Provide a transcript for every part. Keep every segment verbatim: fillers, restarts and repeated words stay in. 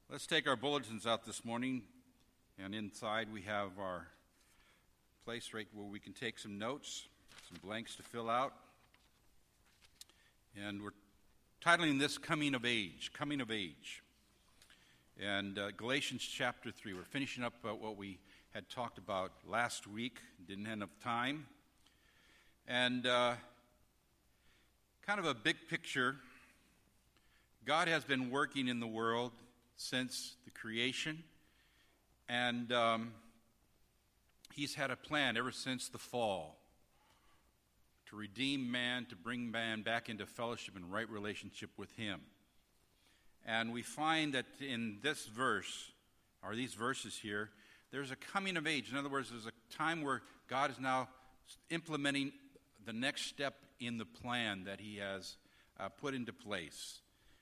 Let's take our bulletins out this morning, and inside we have our place right where we can take some notes, some blanks to fill out. And we're titling this Coming of Age, Coming of Age. And uh, Galatians chapter three, we're finishing up uh, what we had talked about last week, didn't have enough time. And uh, kind of a big picture, God has been working in the world since the creation, and um, he's had a plan ever since the fall to redeem man, to bring man back into fellowship and right relationship with him. And we find that in this verse, or these verses here, there's a coming of age. In other words, there's a time where God is now implementing the next step in the plan that he has uh, put into place.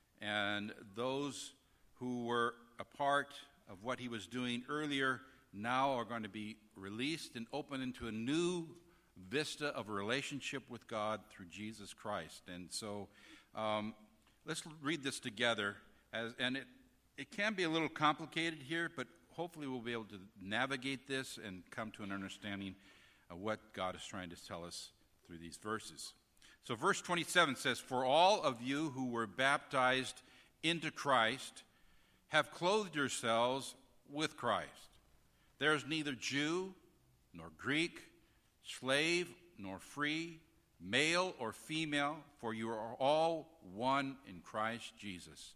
And those who were a part of what he was doing earlier now are going to be released and open into a new vista of a relationship with God through Jesus Christ. And so um, let's read this together. As, and it, it can be a little complicated here, but hopefully we'll be able to navigate this and come to an understanding of what God is trying to tell us through these verses. So verse twenty-seven says, "For all of you who were baptized into Christ have clothed yourselves with Christ. There is neither Jew nor Greek, slave nor free, male or female, for you are all one in Christ Jesus.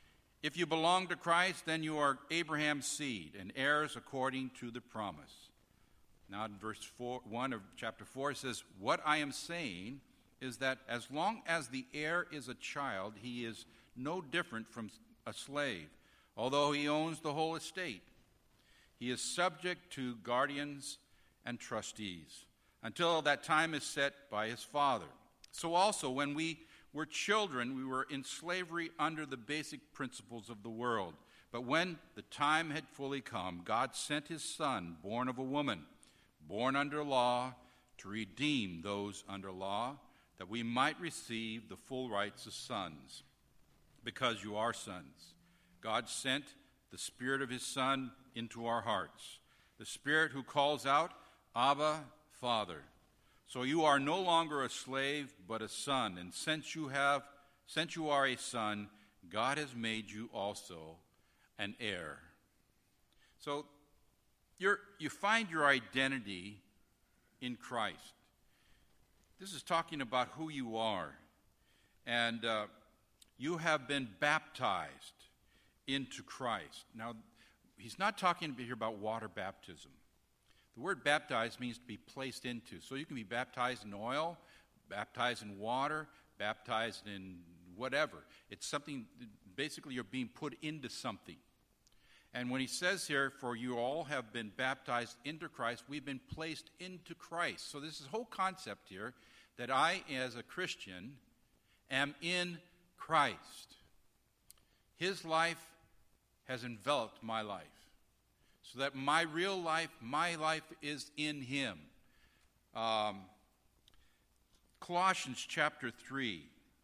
If you belong to Christ, then you are Abraham's seed and heirs according to the promise." Now in verse four, one of chapter four it says, "What I am saying is that as long as the heir is a child, he is no different from a slave, although he owns the whole estate. He is subject to guardians and trustees until that time is set by his father. So also, when we were children, we were in slavery under the basic principles of the world. But when the time had fully come, God sent his Son, born of a woman, born under law, to redeem those under law, that we might receive the full rights of sons. Because you are sons, God sent the Spirit of his Son into our hearts, the Spirit who calls out, 'Abba, Father.' So you are no longer a slave, but a son. And since you have, since you are a son, God has made you also an heir." So you're, you find your identity in Christ. This is talking about who you are. And uh, you have been baptized into Christ. Now, he's not talking here about water baptism. The word baptized means to be placed into. So you can be baptized in oil, baptized in water, baptized in whatever. It's something, basically you're being put into something. And when he says here, "For you all have been baptized into Christ," we've been placed into Christ. So this is whole concept here that I, as a Christian, am in Christ. His life has enveloped my life, so that my real life, my life is in him. Um, Colossians chapter three,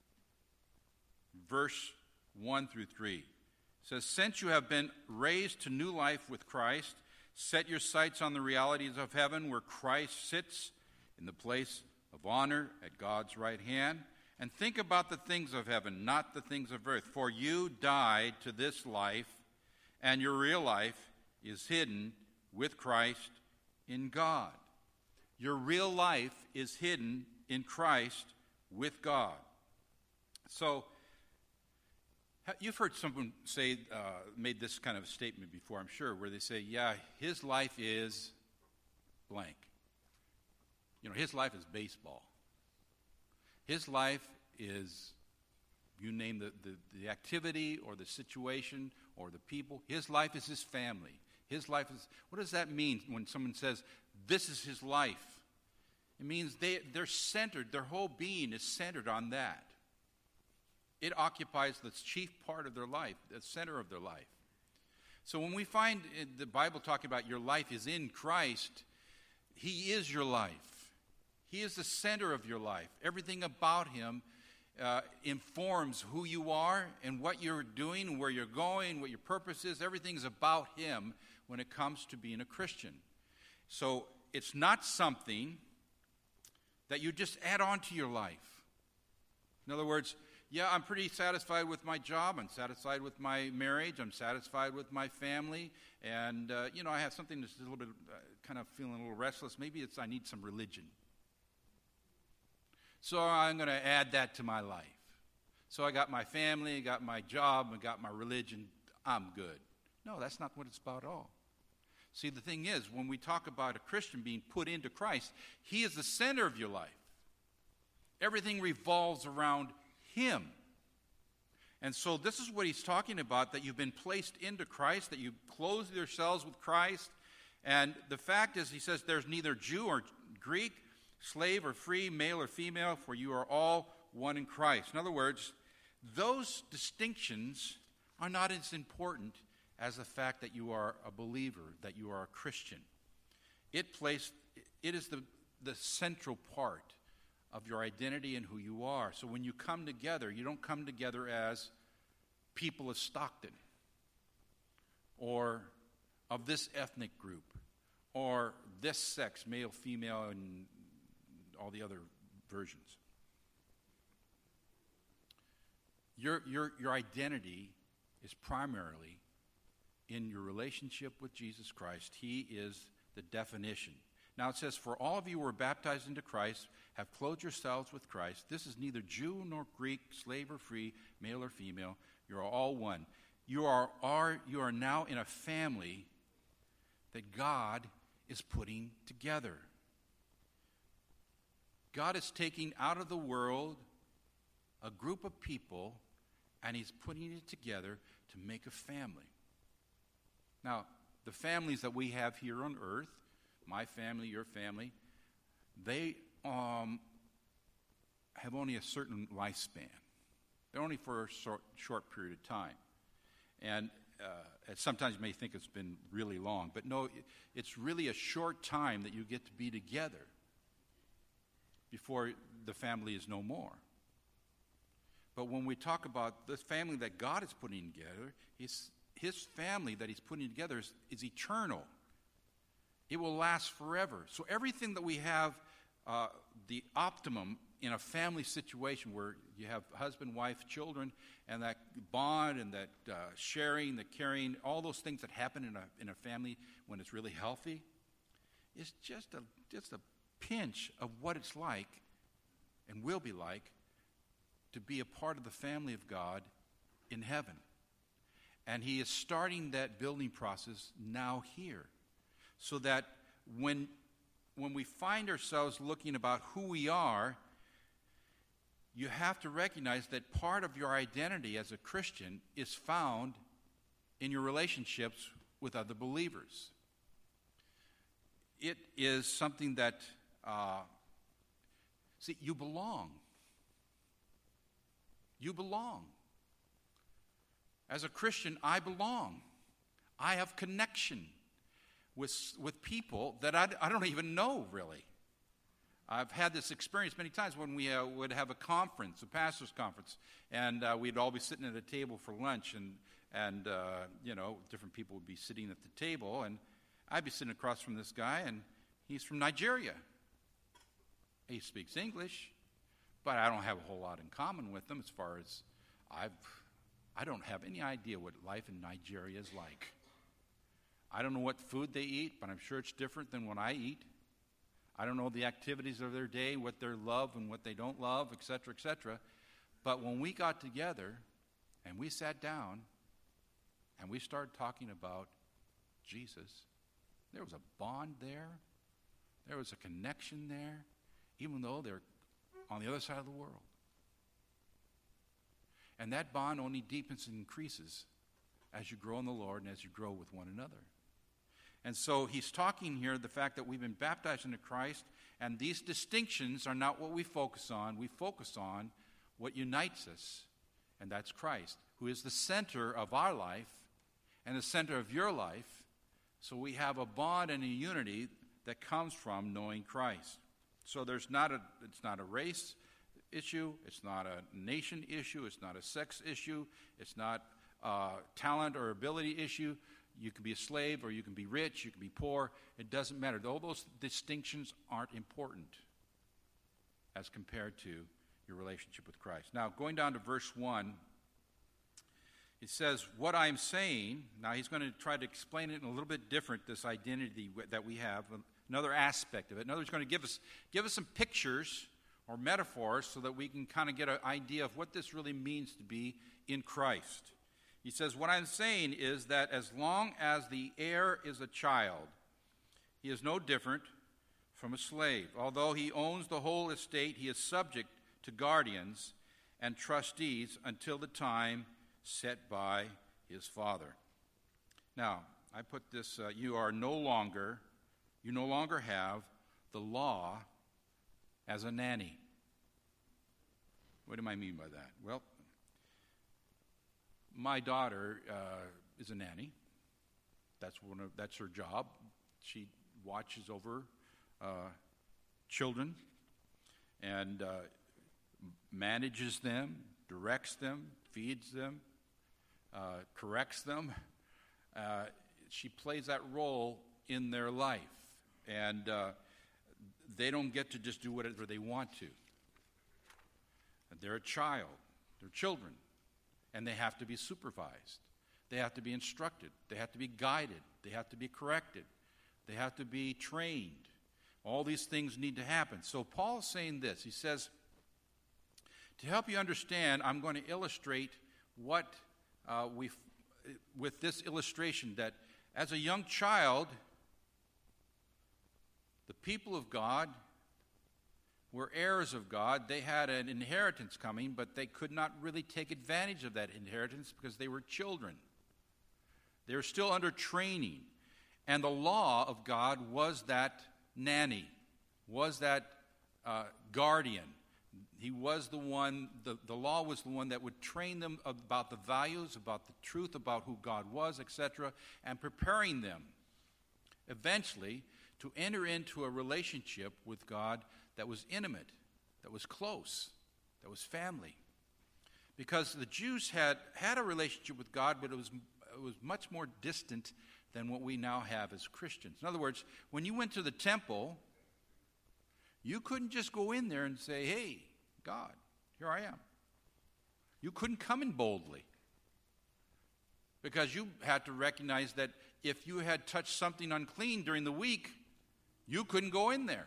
verse one through three says, "Since you have been raised to new life with Christ, set your sights on the realities of heaven, where Christ sits in the place of honor at God's right hand. And think about the things of heaven, not the things of earth. For you died to this life, and your real life is hidden with Christ in God." Your real life is hidden in Christ with God. So, you've heard someone say, uh, made this kind of statement before, I'm sure, where they say, yeah, his life is blank. You know, his life is baseball. His life is, you name the, the, the activity or the situation or the people. His life is his family. His life is, what does that mean when someone says, this is his life? It means they, they're centered, their whole being is centered on that. It occupies the chief part of their life, the center of their life. So when we find the Bible talking about your life is in Christ, he is your life. He is the center of your life. Everything about him uh, informs who you are and what you're doing, where you're going, what your purpose is. Everything's about him when it comes to being a Christian. So it's not something that you just add on to your life. In other words, yeah, I'm pretty satisfied with my job. I'm satisfied with my marriage. I'm satisfied with my family. And, uh, you know, I have something that's a little bit uh, kind of feeling a little restless. Maybe it's I need some religion. So I'm going to add that to my life. So I got my family, I got my job, I got my religion. I'm good. No, that's not what it's about at all. See, the thing is, when we talk about a Christian being put into Christ, he is the center of your life. Everything revolves around him. And so this is what he's talking about, that you've been placed into Christ, that you've clothed yourselves with Christ. And the fact is, he says, there's neither Jew or Greek, slave or free, male or female, for you are all one in Christ. In other words, those distinctions are not as important as the fact that you are a believer, that you are a Christian. It placed, it is the, the central part of your identity and who you are. So when you come together, you don't come together as people of Stockton or of this ethnic group or this sex, male, female, and all the other versions. Your, your, your identity is primarily in your relationship with Jesus Christ. He is the definition. Now it says, for all of you who are baptized into Christ, have clothed yourselves with Christ. This is neither Jew nor Greek, slave or free, male or female. You are all one. You are, are, you are now in a family that God is putting together. God is taking out of the world a group of people, and he's putting it together to make a family. Now, the families that we have here on earth, my family, your family, they um, have only a certain lifespan. They're only for a short, short period of time. And uh, sometimes you may think it's been really long, but no, it's really a short time that you get to be together before the family is no more. But when we talk about the family that God is putting together, his, his family that he's putting together is, is eternal. It will last forever. So everything that we have, uh, the optimum in a family situation where you have husband, wife, children, and that bond and that uh, sharing, the caring, all those things that happen in a in a family when it's really healthy, is just a just a pinch of what it's like and will be like to be a part of the family of God in heaven. And he is starting that building process now here, so that when when we find ourselves looking about who we are, you have to recognize that part of your identity as a Christian is found in your relationships with other believers. It is something that, uh, see, you belong. You belong. As a Christian, I belong. I have connection with, with people that I, I don't even know, really. I've had this experience many times when we uh, would have a conference, a pastor's conference, and uh, we'd all be sitting at a table for lunch, and, and uh, you know, different people would be sitting at the table, and I'd be sitting across from this guy, and he's from Nigeria. He speaks English, but I don't have a whole lot in common with him as far as I've, I don't have any idea what life in Nigeria is like. I don't know what food they eat, but I'm sure it's different than what I eat. I don't know the activities of their day, what they love and what they don't love, et cetera, et cetera. But when we got together and we sat down and we started talking about Jesus, there was a bond there. There was a connection there, even though they're on the other side of the world. And that bond only deepens and increases as you grow in the Lord and as you grow with one another. And so he's talking here the fact that we've been baptized into Christ, and these distinctions are not what we focus on. We focus on what unites us, and that's Christ, who is the center of our life and the center of your life. So we have a bond and a unity that comes from knowing Christ. So there's not a it's not a race, issue. It's not a nation issue. It's not a sex issue. It's not a talent or ability issue. You can be a slave or you can be rich. You can be poor. It doesn't matter. All those distinctions aren't important as compared to your relationship with Christ. Now, going down to verse one, it says, what I'm saying, now he's going to try to explain it in a little bit different, this identity that we have, another aspect of it. In other words, he's going to give us, give us some pictures or metaphors so that we can kind of get an idea of what this really means to be in Christ. He says, what I'm saying is that as long as the heir is a child, he is no different from a slave. Although he owns the whole estate, he is subject to guardians and trustees until the time set by his father. Now, I put this, uh, you are no longer, you no longer have the law as a nanny. What do I mean by that? Well, my daughter uh, is a nanny. That's one of, that's her job. She watches over uh, children and uh, manages them, directs them, feeds them, uh, corrects them. Uh, she plays that role in their life, and uh, they don't get to just do whatever they want to. They're a child. They're children. And they have to be supervised. They have to be instructed. They have to be guided. They have to be corrected. They have to be trained. All these things need to happen. So Paul's saying this. He says, to help you understand, I'm going to illustrate what uh, we, with this illustration, that as a young child, the people of God were heirs of God. They had an inheritance coming, but they could not really take advantage of that inheritance because they were children. They were still under training. And the law of God was that nanny, was that uh, guardian. He was the one, the, the law was the one that would train them about the values, about the truth, about who God was, et cetera, and preparing them eventually to enter into a relationship with God that was intimate, that was close, that was family. Because the Jews had had a relationship with God, but it was, it was much more distant than what we now have as Christians. In other words, when you went to the temple, you couldn't just go in there and say, hey, God, here I am. You couldn't come in boldly. Because you had to recognize that if you had touched something unclean during the week, you couldn't go in there.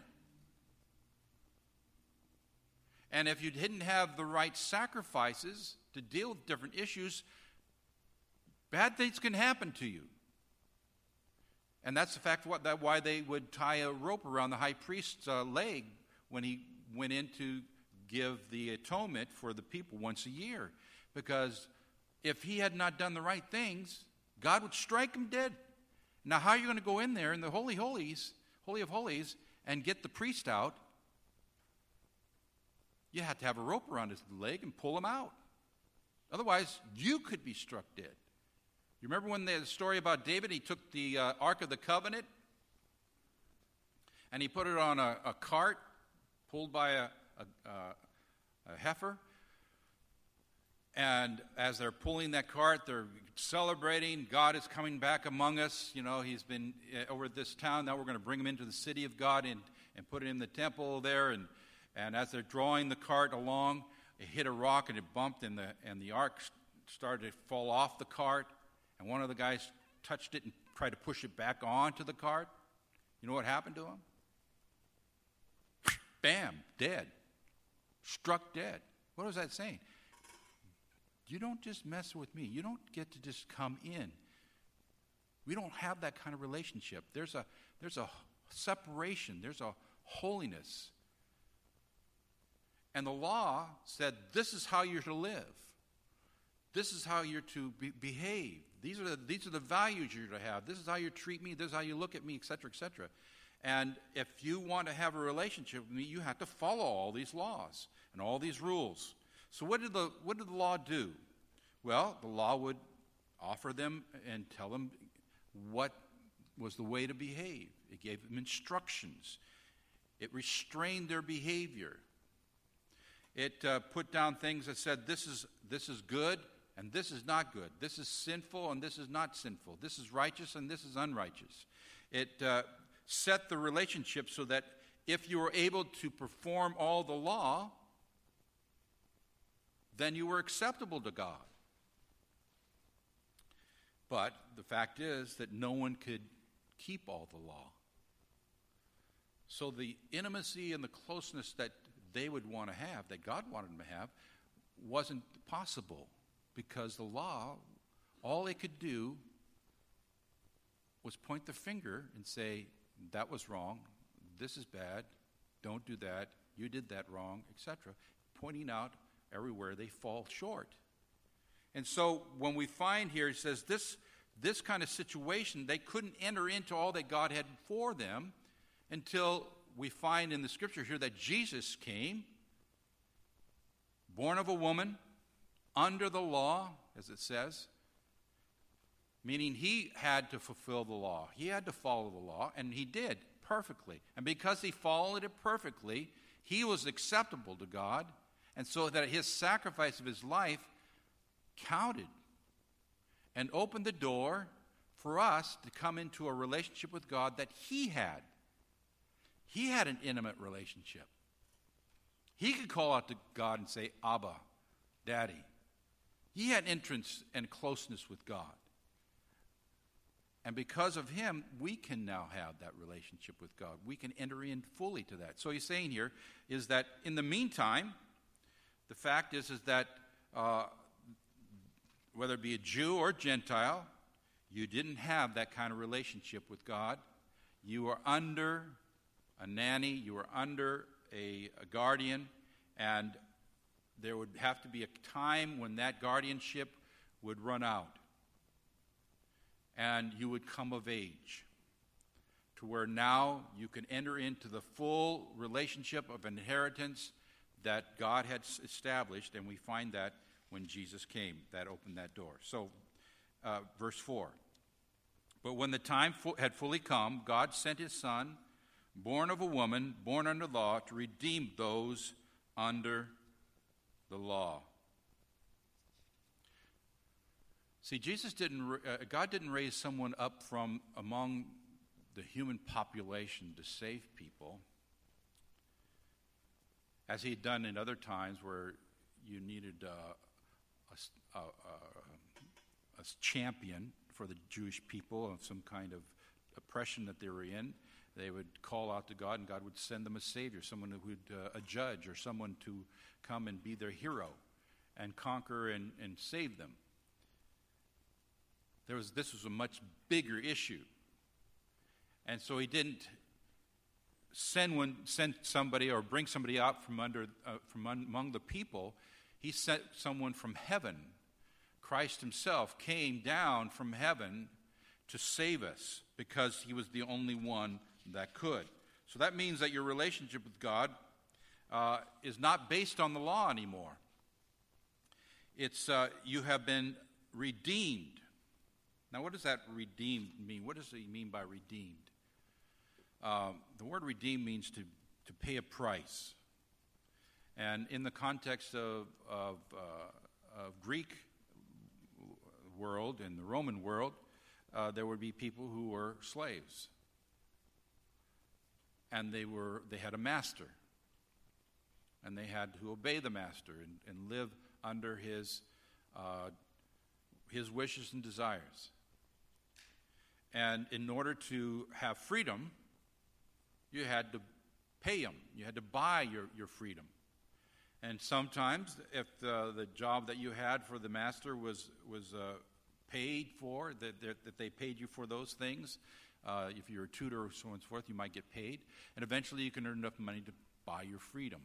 And if you didn't have the right sacrifices to deal with different issues, bad things can happen to you. And that's the fact what, that why they would tie a rope around the high priest's uh, leg when he went in to give the atonement for the people once a year. Because if he had not done the right things, God would strike him dead. Now, how are you going to go in there in the Holy Holies, Holy of Holies, and get the priest out? You had to have a rope around his leg and pull him out. Otherwise, you could be struck dead. You remember when the story about David, he took the uh, Ark of the Covenant and he put it on a, a cart pulled by a, a, a heifer. And as they're pulling that cart, they're celebrating. God is coming back among us. You know, he's been uh, over at this town. Now we're going to bring him into the city of God and, and put it in the temple there. And, and as they're drawing the cart along, it hit a rock and it bumped, and the, and the ark started to fall off the cart. And one of the guys touched it and tried to push it back onto the cart. You know what happened to him? Bam, dead. Struck dead. What was that saying? You don't just mess with me. You don't get to just come in. We don't have that kind of relationship. There's a, there's a separation. There's a holiness. And the law said, this is how you're to live. This is how you're to be, behave. These are, the, these are the values you're to have. This is how you treat me. This is how you look at me, et cetera, et cetera. And if you want to have a relationship with me, you have to follow all these laws and all these rules. So what did the what did the law do? Well, the law would offer them and tell them what was the way to behave. It gave them instructions. It restrained their behavior. It uh, put down things that said this is this is good and this is not good. This is sinful and this is not sinful. This is righteous and this is unrighteous. It uh, set the relationship so that if you were able to perform all the law, then you were acceptable to God. But the fact is that no one could keep all the law. So the intimacy and the closeness that they would want to have, that God wanted them to have, wasn't possible because the law, all it could do was point the finger and say, that was wrong, this is bad, don't do that, you did that wrong, et cetera, pointing out everywhere they fall short. And so when we find here, it says this, this kind of situation, they couldn't enter into all that God had for them until we find in the scripture here that Jesus came, born of a woman, under the law, as it says, meaning he had to fulfill the law. He had to follow the law, and he did perfectly. And because he followed it perfectly, he was acceptable to God, and so that his sacrifice of his life counted and opened the door for us to come into a relationship with God that he had. He had an intimate relationship. He could call out to God and say, Abba, Daddy. He had entrance and closeness with God. And because of him, we can now have that relationship with God. We can enter in fully to that. So he's saying here is that in the meantime, the fact is, is that uh, whether it be a Jew or Gentile, you didn't have that kind of relationship with God. You were under a nanny, you were under a, a guardian, and there would have to be a time when that guardianship would run out. And you would come of age to where now you can enter into the full relationship of inheritance that God had established, and we find that when Jesus came, that opened that door. So, uh, verse four. But when the time fu- had fully come, God sent his Son, born of a woman, born under law, to redeem those under the law. See, Jesus didn't, uh, God didn't raise someone up from among the human population to save people, as he had done in other times where you needed uh, a, a, a, a champion for the Jewish people of some kind of oppression that they were in. They would call out to God, and God would send them a savior, someone who would, uh, a judge, or someone to come and be their hero and conquer and, and save them. There was, this was a much bigger issue. And so he didn't send one, send somebody or bring somebody out from under, uh, from un, among the people. He sent someone from heaven. Christ himself came down from heaven to save us because he was the only one that could. So that means that your relationship with God uh, is not based on the law anymore. It's uh, you have been redeemed. Now, what does that redeemed mean? What does he mean by redeemed? Uh, the word redeemed means to, to pay a price. And in the context of, of, uh, of Greek world and the Roman world, uh, there would be people who were slaves. And they were they had a master. And they had to obey the master and, and live under his uh, his wishes and desires. And in order to have freedom, you had to pay him. You had to buy your, your freedom. And sometimes, if the, the job that you had for the master was was uh, paid for, that, that they paid you for those things, uh, if you're a tutor or so on and so forth, you might get paid. And eventually you can earn enough money to buy your freedom.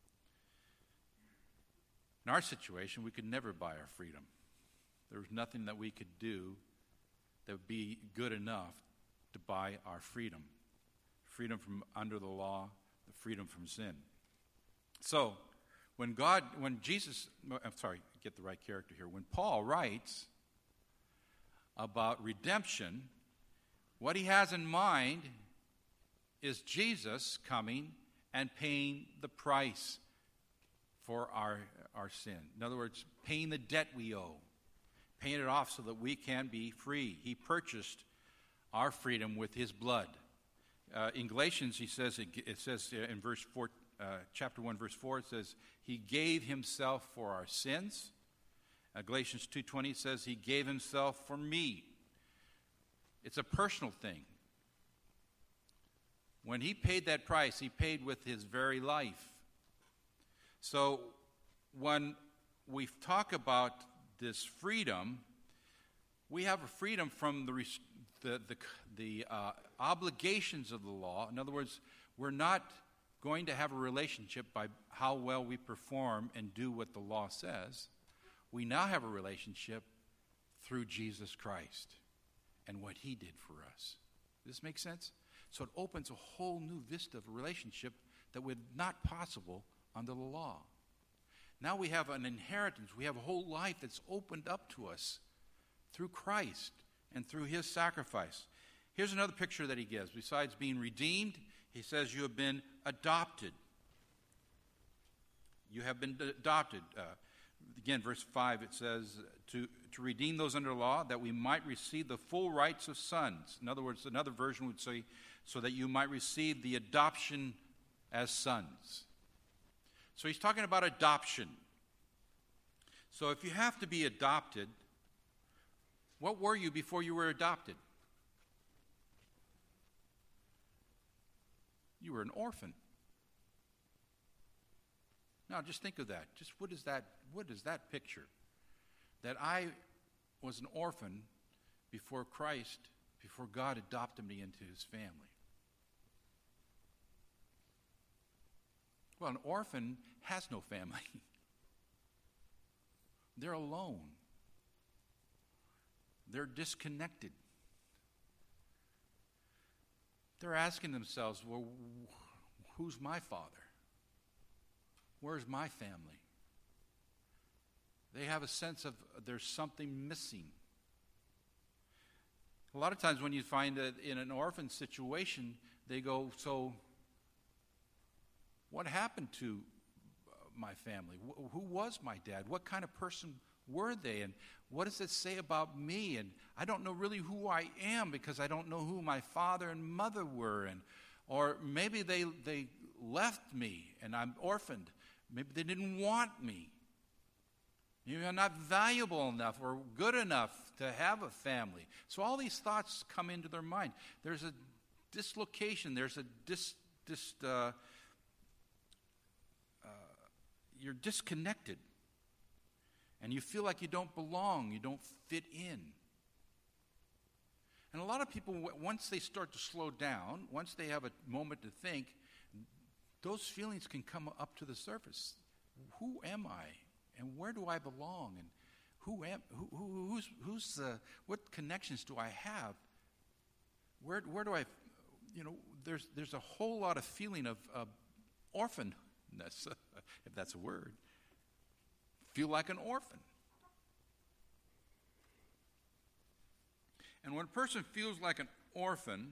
In our situation, we could never buy our freedom. There was nothing that we could do that would be good enough to buy our freedom. Freedom from under the law, the freedom from sin. So, when God, when Jesus, I'm sorry, get the right character here. When Paul writes about redemption, what he has in mind is Jesus coming and paying the price for our, our sin. In other words, paying the debt we owe, paying it off so that we can be free. He purchased our freedom with his blood. Uh, in Galatians, he says it, it says in verse four, uh, chapter one, verse four, it says he gave himself for our sins. Uh, Galatians two twenty says he gave himself for me. It's a personal thing. When he paid that price, he paid with his very life. So when we talk about this freedom, we have a freedom from the the the, the uh, obligations of the law. In other words, we're not going to have a relationship by how well we perform and do what the law says. We now have a relationship through Jesus Christ and what he did for us. Does this make sense? So it opens a whole new vista of a relationship that was not possible under the law. Now we have an inheritance. We have a whole life that's opened up to us through Christ and through his sacrifice. Here's another picture that he gives. Besides being redeemed, he says you have been adopted. You have been adopted. Uh, again, verse five, it says, to, to redeem those under the law, that we might receive the full rights of sons. In other words, another version would say, so that you might receive the adoption as sons. So he's talking about adoption. So if you have to be adopted, what were you before you were adopted? You were an orphan. Now just think of that. Just what is that, what is that picture? That I was an orphan before Christ, before God adopted me into his family. Well, an orphan has no family. They're alone. They're disconnected. They're asking themselves, well, who's my father? Where's my family? They have a sense of there's something missing. A lot of times when you find that in an orphan situation, they go, so what happened to my family? Who was my dad? What kind of person were they? And what does it say about me? And I don't know really who I am because I don't know who my father and mother were. And or maybe they they left me and I'm orphaned. Maybe they didn't want me. Maybe I'm not valuable enough or good enough to have a family. So all these thoughts come into their mind. There's a dislocation. There's a dis... dis uh, You're disconnected, and you feel like you don't belong, you don't fit in. And a lot of people, once they start to slow down, once they have a moment to think, those feelings can come up to the surface. Who am I, and where do I belong, and who am who, who, who's who's uh, what connections do I have? Where where do I, you know, there's there's a whole lot of feeling of uh, orphan. That's, uh, if that's a word, feel like an orphan. And when a person feels like an orphan,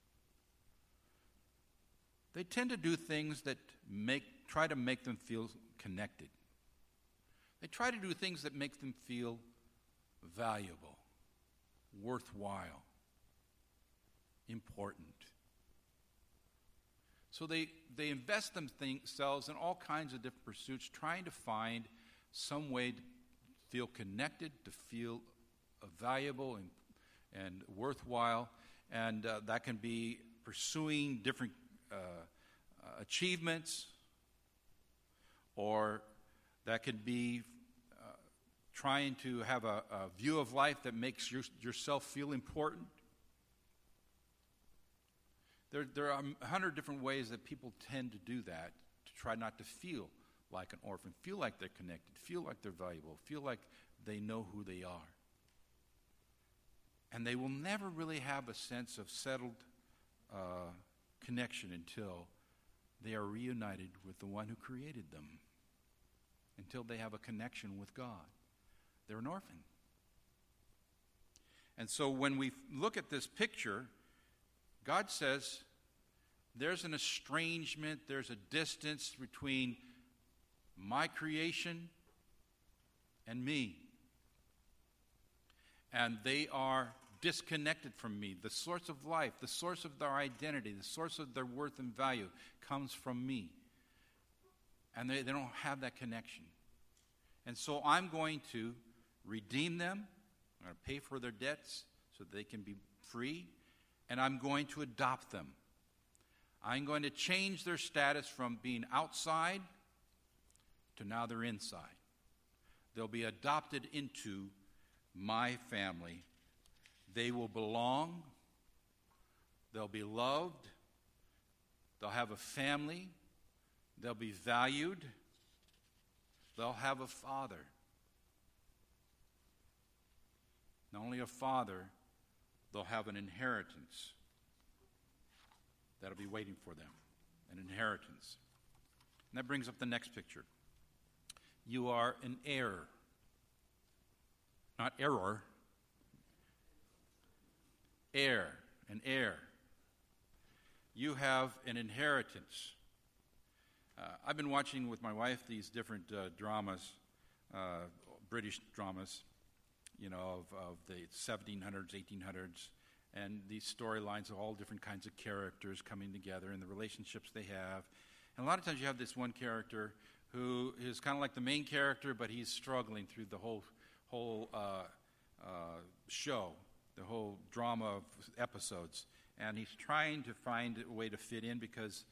they tend to do things that make try to make them feel connected. They try to do things that make them feel valuable, worthwhile, important. So they, they invest themselves in all kinds of different pursuits, trying to find some way to feel connected, to feel uh, valuable and, and worthwhile. And uh, that can be pursuing different uh, uh, achievements, or that could be uh, trying to have a, a view of life that makes your, yourself feel important. There, there are a hundred different ways that people tend to do that, to try not to feel like an orphan, feel like they're connected, feel like they're valuable, feel like they know who they are. And they will never really have a sense of settled uh, connection until they are reunited with the one who created them, until they have a connection with God. They're an orphan. And so when we look at this picture, God says there's an estrangement, there's a distance between my creation and me. And they are disconnected from me. The source of life, the source of their identity, the source of their worth and value comes from me. And they, they don't have that connection. And so I'm going to redeem them. I'm going to pay for their debts so that they can be free. And I'm going to adopt them. I'm going to change their status from being outside to now they're inside. They'll be adopted into my family. They will belong. They'll be loved. They'll have a family. They'll be valued. They'll have a father. Not only a father, they'll have an inheritance that'll be waiting for them. An inheritance. And that brings up the next picture. You are an heir. Not error. Heir. An heir. You have an inheritance. Uh, I've been watching with my wife these different uh, dramas, uh, British dramas, you know, of, of the seventeen hundreds, eighteen hundreds, and these storylines of all different kinds of characters coming together and the relationships they have. And a lot of times you have this one character who is kind of like the main character, but he's struggling through the whole whole uh, uh, show, the whole drama of episodes. And he's trying to find a way to fit in because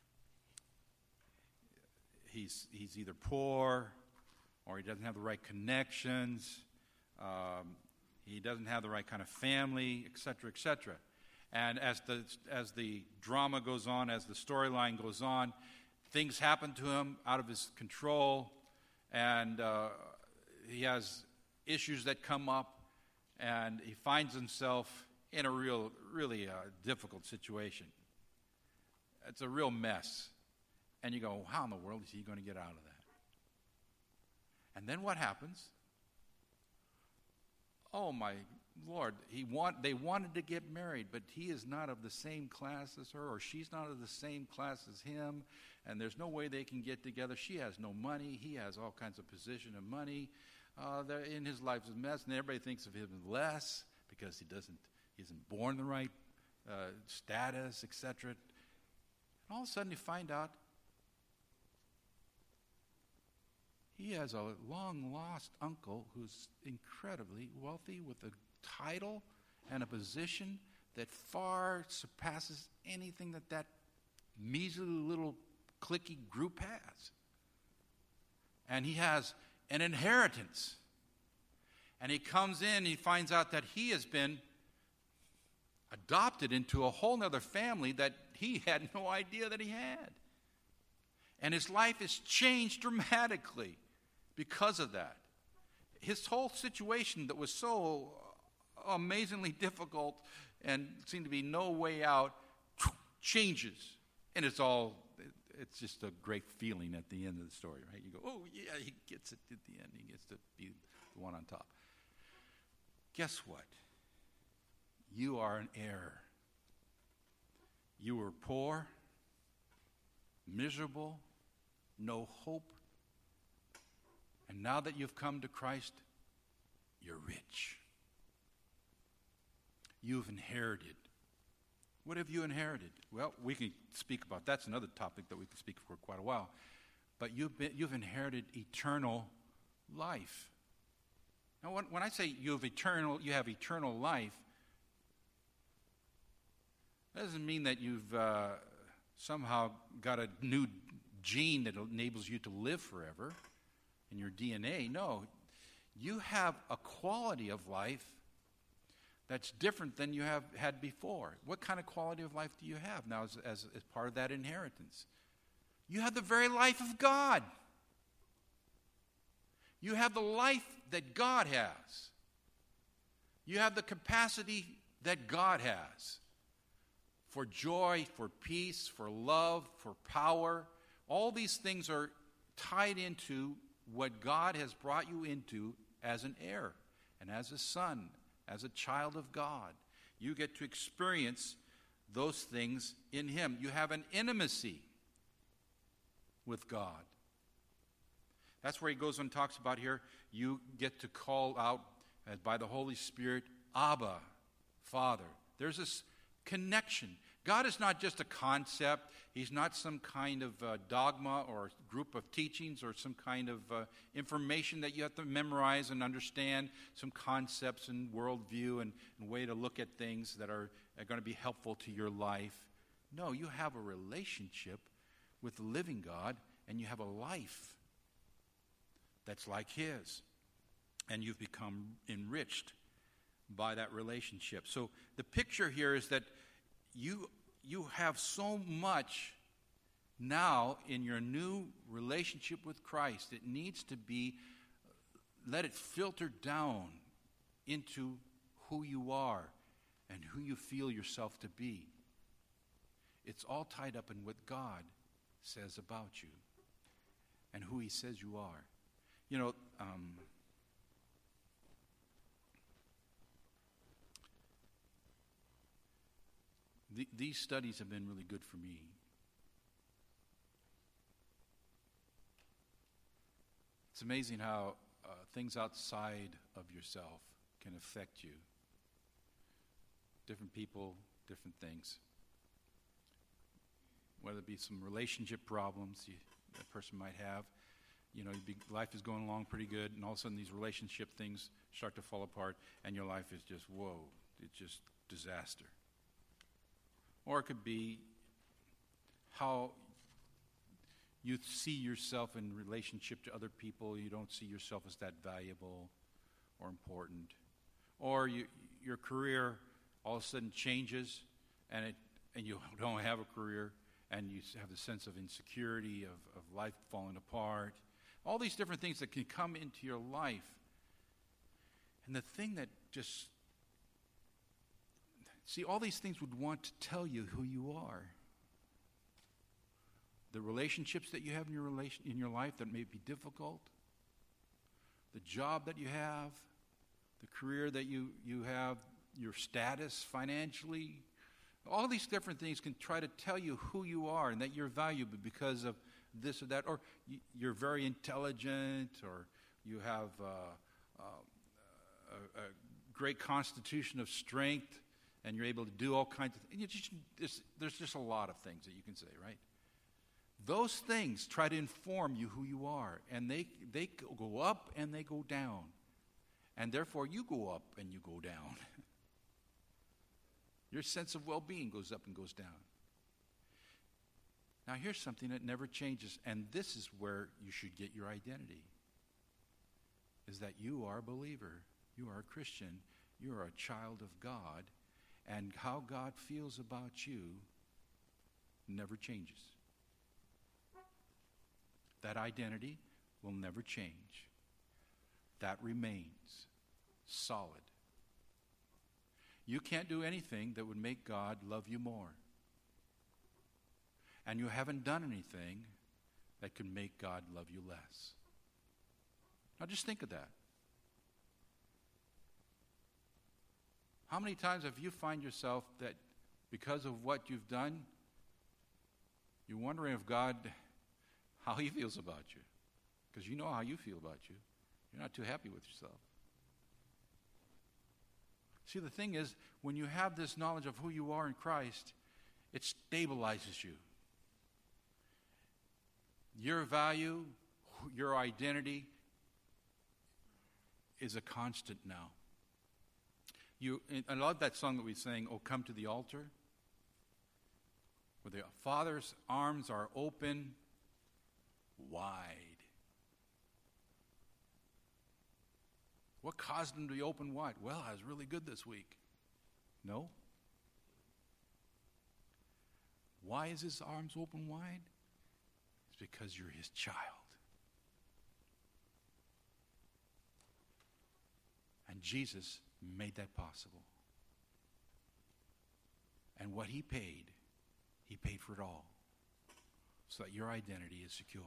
he's he's either poor or he doesn't have the right connections. Um, he doesn't have the right kind of family, et cetera, et cetera. And as the as the drama goes on, as the storyline goes on, things happen to him out of his control, and uh, he has issues that come up, and he finds himself in a real, really uh, difficult situation. It's a real mess. And you go, how in the world is he going to get out of that? And then what happens? Oh, my Lord, he want, they wanted to get married, but he is not of the same class as her, or she's not of the same class as him, and there's no way they can get together. She has no money. He has all kinds of position and money. Uh, in his life is a mess, and everybody thinks of him less because he doesn't, he isn't born the right uh, status, et cetera. And all of a sudden you find out he has a long-lost uncle who's incredibly wealthy with a title and a position that far surpasses anything that that measly little cliquey group has. And he has an inheritance. And he comes in, he finds out that he has been adopted into a whole other family that he had no idea that he had. And his life is changed dramatically because of that. His whole situation that was so amazingly difficult and seemed to be no way out changes. And it's all, it's just a great feeling at the end of the story, right? You go, oh yeah, he gets it at the end. He gets to be the one on top. Guess what? You are an heir. You were poor, miserable, no hope. And now that you've come to Christ, you're rich. You've inherited. What have you inherited? Well, we can speak about that's another topic that we can speak for quite a while. But you've been, you've inherited eternal life. Now, when, when I say you have eternal, you have eternal life, that doesn't mean that you've uh, somehow got a new gene that enables you to live forever in your D N A. No, you have a quality of life that's different than you have had before. What kind of quality of life do you have now as, as, as part of that inheritance? You have the very life of God. You have the life that God has. You have the capacity that God has for joy, for peace, for love, for power. All these things are tied into what God has brought you into as an heir and as a son, as a child of God. You get to experience those things in Him. You have an intimacy with God. That's where he goes and talks about here, you get to call out uh, by the Holy Spirit, Abba, Father. There's this connection. God is not just a concept. He's not some kind of uh, dogma or group of teachings or some kind of uh, information that you have to memorize and understand, some concepts and worldview and, and way to look at things that are, are going to be helpful to your life. No, you have a relationship with the living God, and you have a life that's like his. And you've become enriched by that relationship. So the picture here is that you you have so much now in your new relationship with Christ. It needs to be, let it filter down into who you are and who you feel yourself to be. It's all tied up in what God says about you and who he says you are. You know, um, the, these studies have been really good for me. It's amazing how uh, things outside of yourself can affect you. Different people, different things. Whether it be some relationship problems you, a person might have. You know, be, life is going along pretty good, and all of a sudden these relationship things start to fall apart, and your life is just, whoa, it's just disaster. Or it could be how you see yourself in relationship to other people. You don't see yourself as that valuable or important. Or you, your career all of a sudden changes, and it and you don't have a career, and you have the sense of insecurity, of, of life falling apart. All these different things that can come into your life. And the thing that just... See, all these things would want to tell you who you are. The relationships that you have in your relation, in your life that may be difficult. The job that you have. The career that you, you have. Your status financially. All these different things can try to tell you who you are and that you're valuable because of this or that. Or you're very intelligent, or you have uh, uh, a, a great constitution of strength, and you're able to do all kinds of things. Just, there's, there's just a lot of things that you can say, right? Those things try to inform you who you are, and they they go up and they go down. And therefore, you go up and you go down. Your sense of well-being goes up and goes down. Now, here's something that never changes, and this is where you should get your identity, is that you are a believer. You are a Christian. You are a child of God. And how God feels about you never changes. That identity will never change. That remains solid. You can't do anything that would make God love you more. And you haven't done anything that could make God love you less. Now just think of that. How many times have you find yourself that because of what you've done, you're wondering if God, how he feels about you? Because you know how you feel about you. You're not too happy with yourself. See, the thing is, when you have this knowledge of who you are in Christ, it stabilizes you. Your value, your identity is a constant now. You, I love that song that we sang, "Oh, Come to the Altar," where the Father's arms are open wide. What caused him to be open wide? Well, I was really good this week. No. Why is his arms open wide? It's because you're his child. And Jesus made that possible. And what he paid, he paid for it all, so that your identity is secure.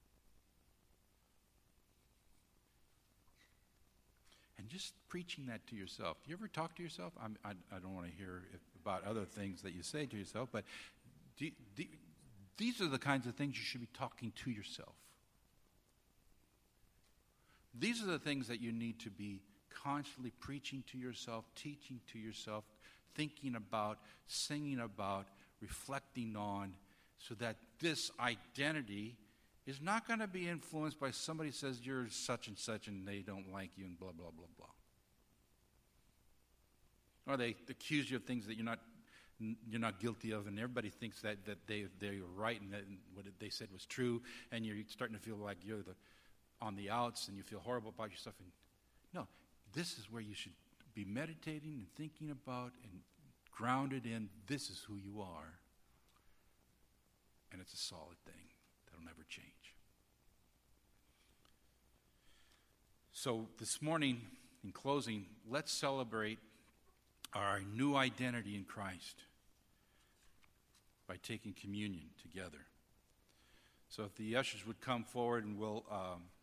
And just preaching that to yourself. Do you ever talk to yourself? I'm, I, I don't want to hear if, about other things that you say to yourself, but do, do, these are the kinds of things you should be talking to yourself. These are the things that you need to be constantly preaching to yourself, teaching to yourself, thinking about, singing about, reflecting on, so that this identity is not going to be influenced by somebody who says you're such and such and they don't like you and blah, blah, blah, blah. Or they accuse you of things that you're not you're not guilty of, and everybody thinks that, that they, they're right and that what they said was true, and you're starting to feel like you're the on the outs and you feel horrible about yourself. And no, this is where you should be meditating and thinking about and grounded in this is who you are. And it's a solid thing that'll never change. So this morning, in closing, let's celebrate our new identity in Christ by taking communion together. So if the ushers would come forward, and we'll um,